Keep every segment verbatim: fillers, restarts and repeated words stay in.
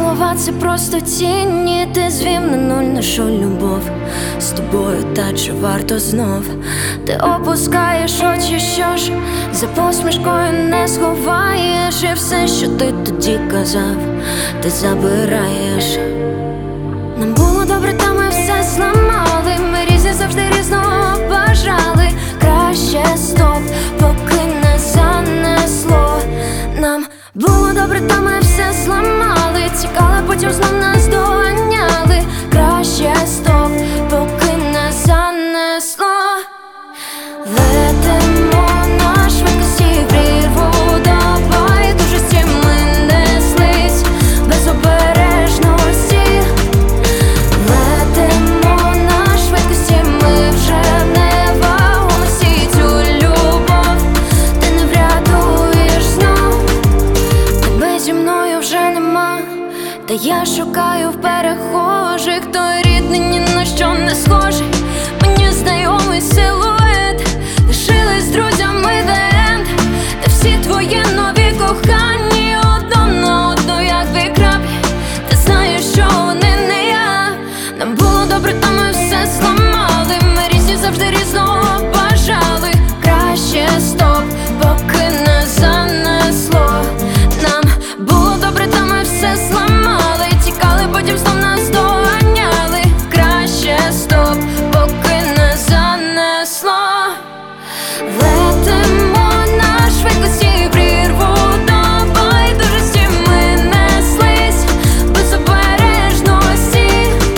слова це просто тіні, ти звів на нуль нашу любов. З тобою та чи варто знов? Ти опускаєш очі, що ж за посмішкою не сховаєш, і все, що ти тоді казав, ти забираєш. Нам було добре, та ми все зламали. Ми різні, завжди різного бажали. Краще стоп, поки не занесло. Нам було добре, та ми все зламали. Тікали, потім знов нас доганяли. Краще стоп, поки не занесло. Летимо на швидкості в прірву, давай дужості ми неслись без обережності. Летимо на швидкості, ми вже не вагомості. Цю любов ти не врятуєш знов. Тебе зі мною вже нема, та я шукаю в перехожих. Той рідний, ні на що не схожий, мені знайомий силует. Лишились з друзями the end, та всі твої нові кохані одно на одну, як дві краплі. Ти знаєш, що вони не я. Нам було добре, та ми все зламали. Ми різні, завжди різного бажали. Краще стоп, поки не занесло. Нам було добре, та ми все зламали. Тікали, потім знов нас доганяли. Краще стоп, поки не занесло. Летимо на швидкості в прірву, давай дужості ми неслись без обережності.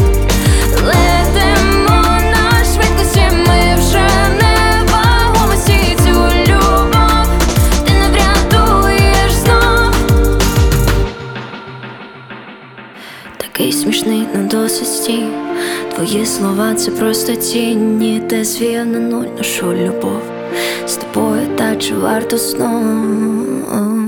Летимо на швидкості, ми вже не вагомості. Цю любов ти не врятуєш знов. Такий смішний, но досить стій. Твої слова це просто тіні, ти звів на нуль нашу любов. З тобою та чи варто знов?